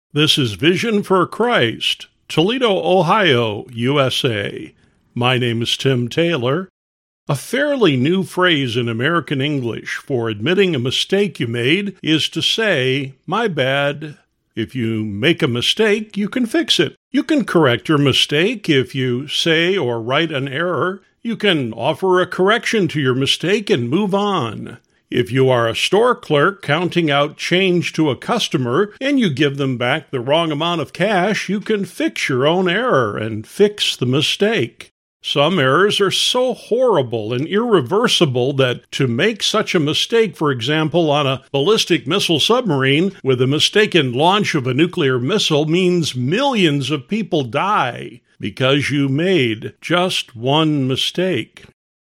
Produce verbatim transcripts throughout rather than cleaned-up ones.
This is Vision for Christ, Toledo, Ohio, U S A. My name is Tim Taylor. A fairly new phrase in American English for admitting a mistake you made is to say, "My bad." If you make a mistake, you can fix it. You can correct your mistake if you say or write an error. You can offer a correction to your mistake and move on. If you are a store clerk counting out change to a customer and you give them back the wrong amount of cash, you can fix your own error and fix the mistake. Some errors are so horrible and irreversible that to make such a mistake, for example, on a ballistic missile submarine with a mistaken launch of a nuclear missile means millions of people die because you made just one mistake.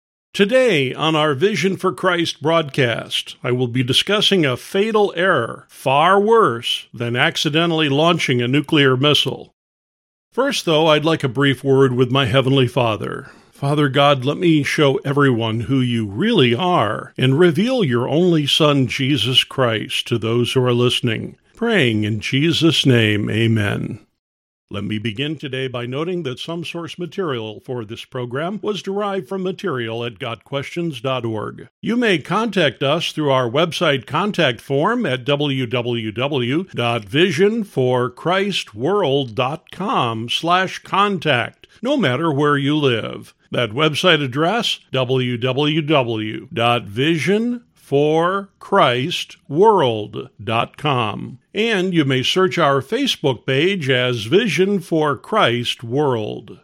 Today, on our Vision for Christ broadcast, I will be discussing a fatal error, far worse than accidentally launching a nuclear missile. First, though, I'd like a brief word with my Heavenly Father. Father God, let me show everyone who you really are and reveal your only Son, Jesus Christ, to those who are listening. Praying in Jesus' name, amen. Let me begin today by noting that some source material for this program was derived from material at got questions dot org. You may contact us through our website contact form at w w w dot vision for christ world dot com slash contact, no matter where you live. That website address, w w w dot vision for christ world dot com. And you may search our Facebook page as Vision for Christ World.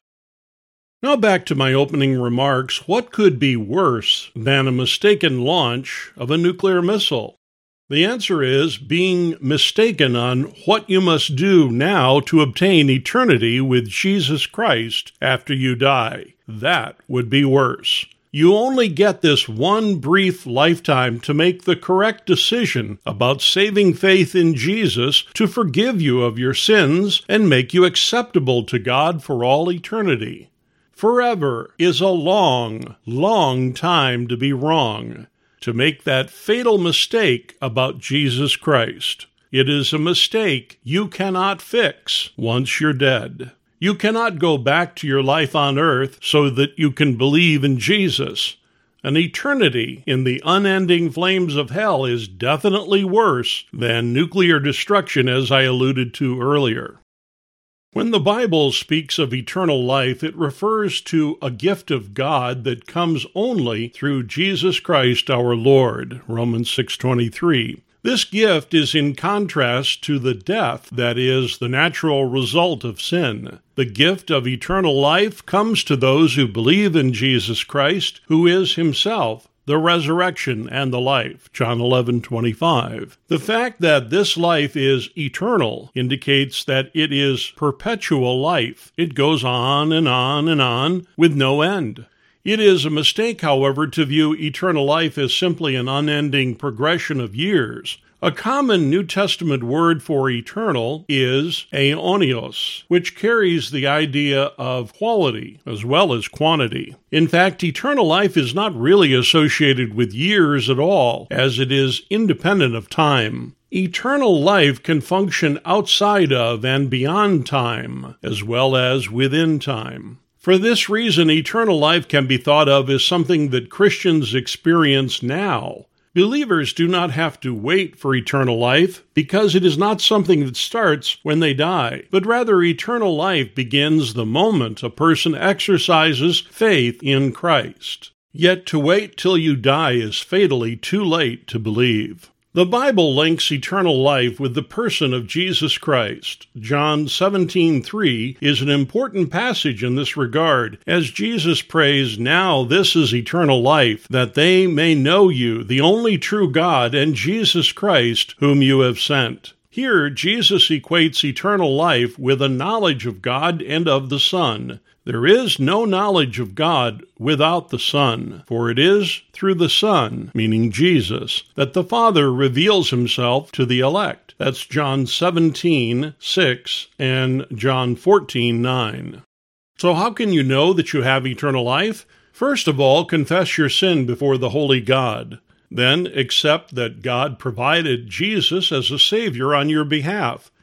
Now back to my opening remarks. What could be worse than a mistaken launch of a nuclear missile? The answer is being mistaken on what you must do now to obtain eternity with Jesus Christ after you die. That would be worse. You only get this one brief lifetime to make the correct decision about saving faith in Jesus to forgive you of your sins and make you acceptable to God for all eternity. Forever is a long, long time to be wrong, to make that fatal mistake about Jesus Christ. It is a mistake you cannot fix once you're dead. You cannot go back to your life on earth so that you can believe in Jesus. An eternity in the unending flames of hell is definitely worse than nuclear destruction, as I alluded to earlier. When the Bible speaks of eternal life, it refers to a gift of God that comes only through Jesus Christ our Lord, Romans six twenty-three. This gift is in contrast to the death that is the natural result of sin. The gift of eternal life comes to those who believe in Jesus Christ, who is himself the resurrection and the life, John eleven twenty-five. The fact that this life is eternal indicates that it is perpetual life. It goes on and on and on with no end. It is a mistake, however, to view eternal life as simply an unending progression of years. A common New Testament word for eternal is aionios, which carries the idea of quality as well as quantity. In fact, eternal life is not really associated with years at all, as it is independent of time. Eternal life can function outside of and beyond time, as well as within time. For this reason, eternal life can be thought of as something that Christians experience now. Believers do not have to wait for eternal life because it is not something that starts when they die, but rather eternal life begins the moment a person exercises faith in Christ. Yet to wait till you die is fatally too late to believe. The Bible links eternal life with the person of Jesus Christ. John seventeen three is an important passage in this regard, as Jesus prays, "Now this is eternal life, that they may know you, the only true God, and Jesus Christ, whom you have sent." Here, Jesus equates eternal life with a knowledge of God and of the Son. There is no knowledge of God without the Son, for it is through the Son, meaning Jesus, that the Father reveals himself to the elect. That's John seventeen six and John fourteen nine. So how can you know that you have eternal life? First of all, confess your sin before the holy God. Then accept that God provided Jesus as a Savior on your behalf.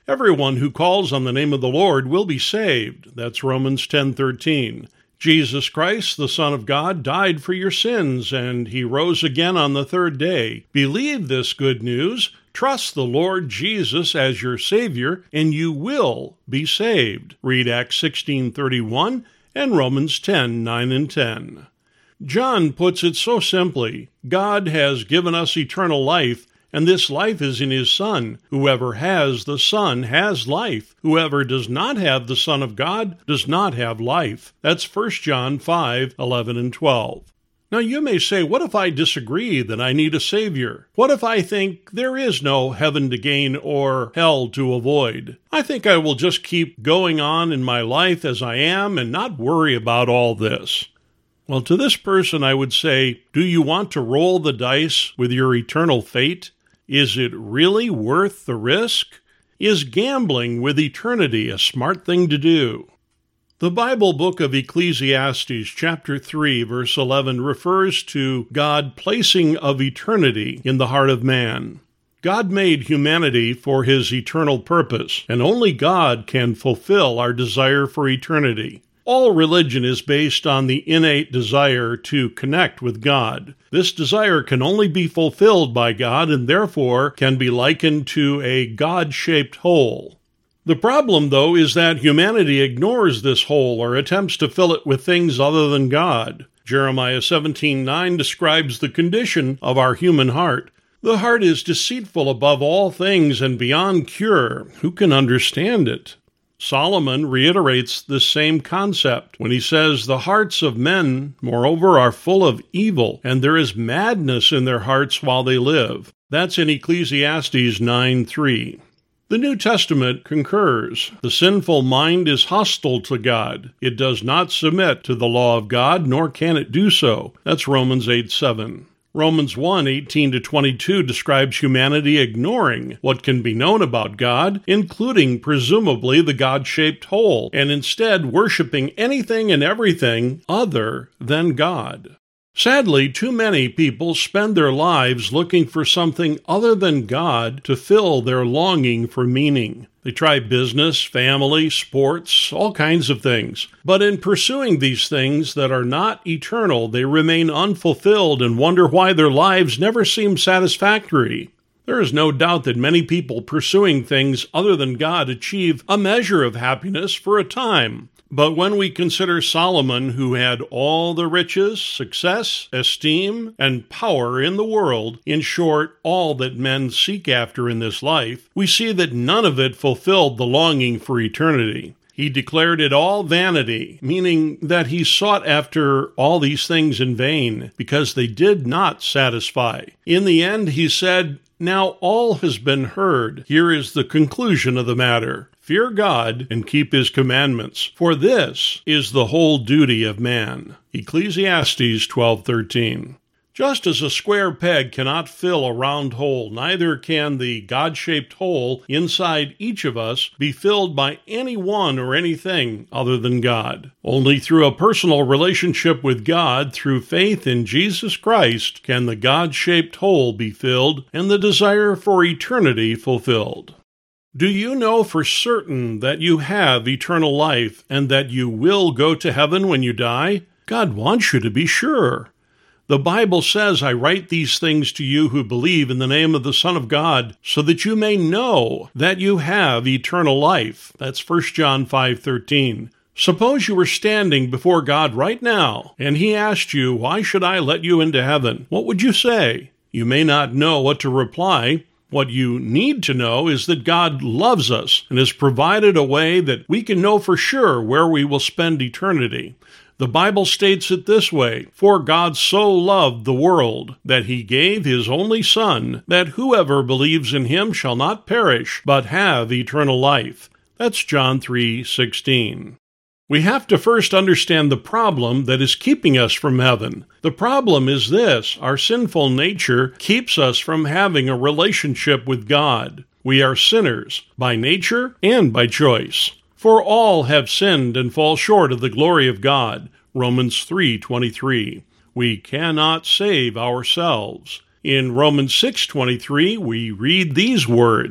Everyone who calls on the name of the Lord will be saved. That's Romans ten thirteen. Jesus Christ, the Son of God, died for your sins, and he rose again on the third day. Believe this good news, trust the Lord Jesus as your Savior, and you will be saved. Read Acts sixteen thirty-one and Romans ten nine and ten. John puts it so simply: God has given us eternal life, and this life is in his Son. Whoever has the Son has life. Whoever does not have the Son of God does not have life. That's First John five eleven and twelve. Now you may say, what if I disagree that I need a Savior? What if I think there is no heaven to gain or hell to avoid? I think I will just keep going on in my life as I am and not worry about all this. Well, to this person I would say, do you want to roll the dice with your eternal fate? Is it really worth the risk? Is gambling with eternity a smart thing to do? The Bible book of Ecclesiastes, chapter three, verse eleven, refers to God placing of eternity in the heart of man. God made humanity for his eternal purpose, and only God can fulfill our desire for eternity. All religion is based on the innate desire to connect with God. This desire can only be fulfilled by God and therefore can be likened to a God-shaped hole. The problem, though, is that humanity ignores this hole or attempts to fill it with things other than God. Jeremiah seventeen nine describes the condition of our human heart. The heart is deceitful above all things and beyond cure. Who can understand it? Solomon reiterates this same concept when he says, the hearts of men, moreover, are full of evil, and there is madness in their hearts while they live. That's in Ecclesiastes nine three. The New Testament concurs. The sinful mind is hostile to God. It does not submit to the law of God, nor can it do so. That's Romans eight seven. Romans one eighteen to twenty-two describes humanity ignoring what can be known about God, including presumably the God-shaped hole, and instead worshiping anything and everything other than God. Sadly, too many people spend their lives looking for something other than God to fill their longing for meaning. They try business, family, sports, all kinds of things. But in pursuing these things that are not eternal, they remain unfulfilled and wonder why their lives never seem satisfactory. There is no doubt that many people pursuing things other than God achieve a measure of happiness for a time. But when we consider Solomon, who had all the riches, success, esteem, and power in the world, in short, all that men seek after in this life, we see that none of it fulfilled the longing for eternity. He declared it all vanity, meaning that he sought after all these things in vain, because they did not satisfy. In the end, he said, "Now all has been heard. Here is the conclusion of the matter. Fear God and keep his commandments, for this is the whole duty of man." Ecclesiastes twelve thirteen. Just as a square peg cannot fill a round hole, neither can the God-shaped hole inside each of us be filled by anyone or anything other than God. Only through a personal relationship with God, through faith in Jesus Christ, can the God-shaped hole be filled and the desire for eternity fulfilled. Do you know for certain that you have eternal life and that you will go to heaven when you die? God wants you to be sure. The Bible says, "I write these things to you who believe in the name of the Son of God, so that you may know that you have eternal life." That's First John five thirteen. Suppose you were standing before God right now, and he asked you, "Why should I let you into heaven?" What would you say? You may not know what to reply. What you need to know is that God loves us and has provided a way that we can know for sure where we will spend eternity. The Bible states it this way, "For God so loved the world that he gave his only Son, that whoever believes in him shall not perish, but have eternal life." That's John three sixteen. We have to first understand the problem that is keeping us from heaven. The problem is this: our sinful nature keeps us from having a relationship with God. We are sinners, by nature and by choice. For all have sinned and fall short of the glory of God. Romans three twenty-three. We cannot save ourselves. In Romans six twenty-three, we read these words,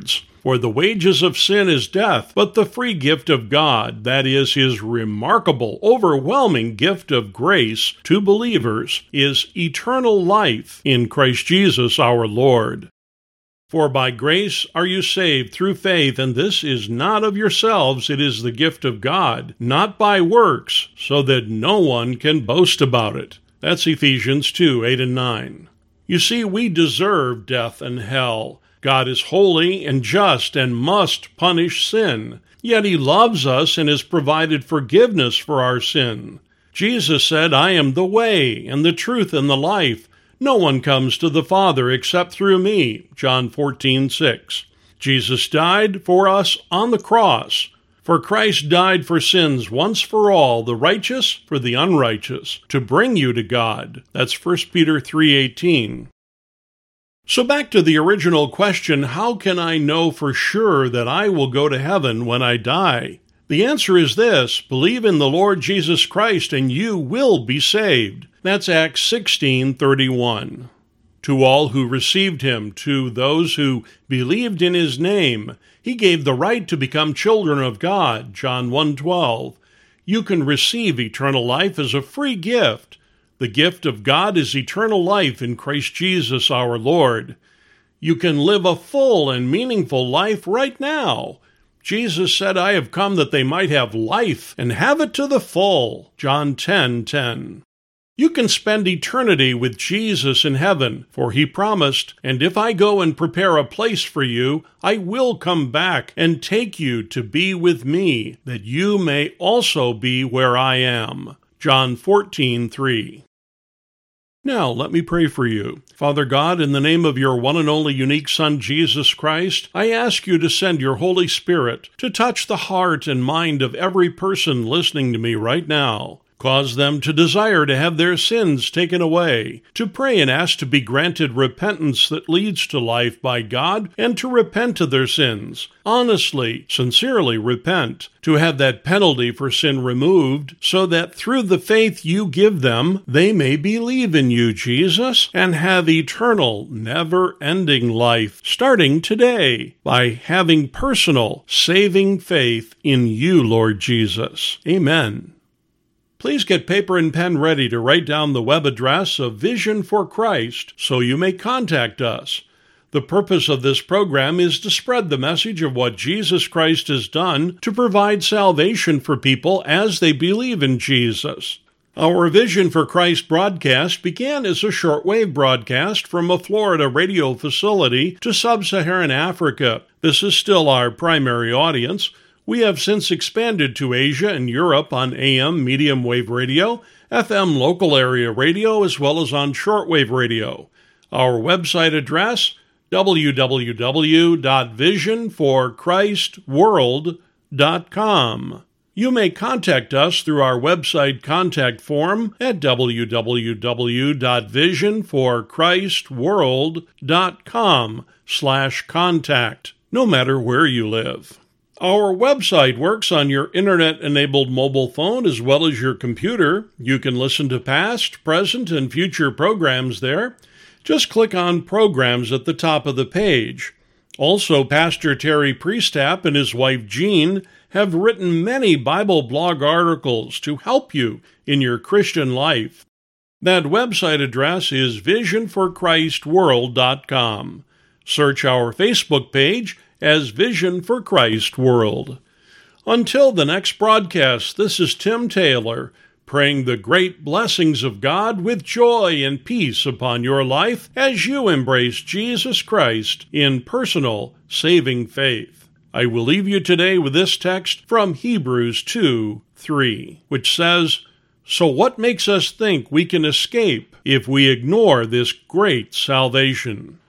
For the wages of sin is death, but the free gift of God, that is, his remarkable, overwhelming gift of grace to believers, is eternal life in Christ Jesus our Lord. For by grace are you saved through faith, and this is not of yourselves, it is the gift of God, not by works, so that no one can boast about it. That's Ephesians two, eight and nine. You see, we deserve death and hell. God is holy and just and must punish sin. Yet he loves us and has provided forgiveness for our sin. Jesus said, I am the way and the truth and the life. No one comes to the Father except through me. John fourteen, six. Jesus died for us on the cross. For Christ died for sins once for all, the righteous for the unrighteous, to bring you to God. That's First Peter three, eighteen. So back to the original question, how can I know for sure that I will go to heaven when I die? The answer is this: believe in the Lord Jesus Christ and you will be saved. That's Acts sixteen, thirty-one. To all who received him, to those who believed in his name, he gave the right to become children of God. John one, twelve. You can receive eternal life as a free gift. The gift of God is eternal life in Christ Jesus our Lord. You can live a full and meaningful life right now. Jesus said, I have come that they might have life and have it to the full. John ten, ten. You can spend eternity with Jesus in heaven, for he promised, and if I go and prepare a place for you, I will come back and take you to be with me, that you may also be where I am. John fourteen, three. Now, let me pray for you. Father God, in the name of your one and only unique Son, Jesus Christ, I ask you to send your Holy Spirit to touch the heart and mind of every person listening to me right now. Cause them to desire to have their sins taken away, to pray and ask to be granted repentance that leads to life by God, and to repent of their sins. Honestly, sincerely repent, to have that penalty for sin removed, so that through the faith you give them, they may believe in you, Jesus, and have eternal, never-ending life, starting today, by having personal, saving faith in you, Lord Jesus. Amen. Please get paper and pen ready to write down the web address of Vision for Christ so you may contact us. The purpose of this program is to spread the message of what Jesus Christ has done to provide salvation for people as they believe in Jesus. Our Vision for Christ broadcast began as a shortwave broadcast from a Florida radio facility to sub-Saharan Africa. This is still our primary audience. We have since expanded to Asia and Europe on A M medium wave radio, F M local area radio, as well as on shortwave radio. Our website address, w w w dot vision for christ world dot com. You may contact us through our website contact form at w w w dot vision for christ world dot com slash contact, no matter where you live. Our website works on your internet-enabled mobile phone as well as your computer. You can listen to past, present, and future programs there. Just click on Programs at the top of the page. Also, Pastor Terry Priestap and his wife Jean have written many Bible blog articles to help you in your Christian life. That website address is vision for christ world dot com. Search our Facebook page as Vision for Christ World. Until the next broadcast, this is Tim Taylor, praying the great blessings of God with joy and peace upon your life as you embrace Jesus Christ in personal, saving faith. I will leave you today with this text from Hebrews two, three, which says, So what makes us think we can escape if we ignore this great salvation?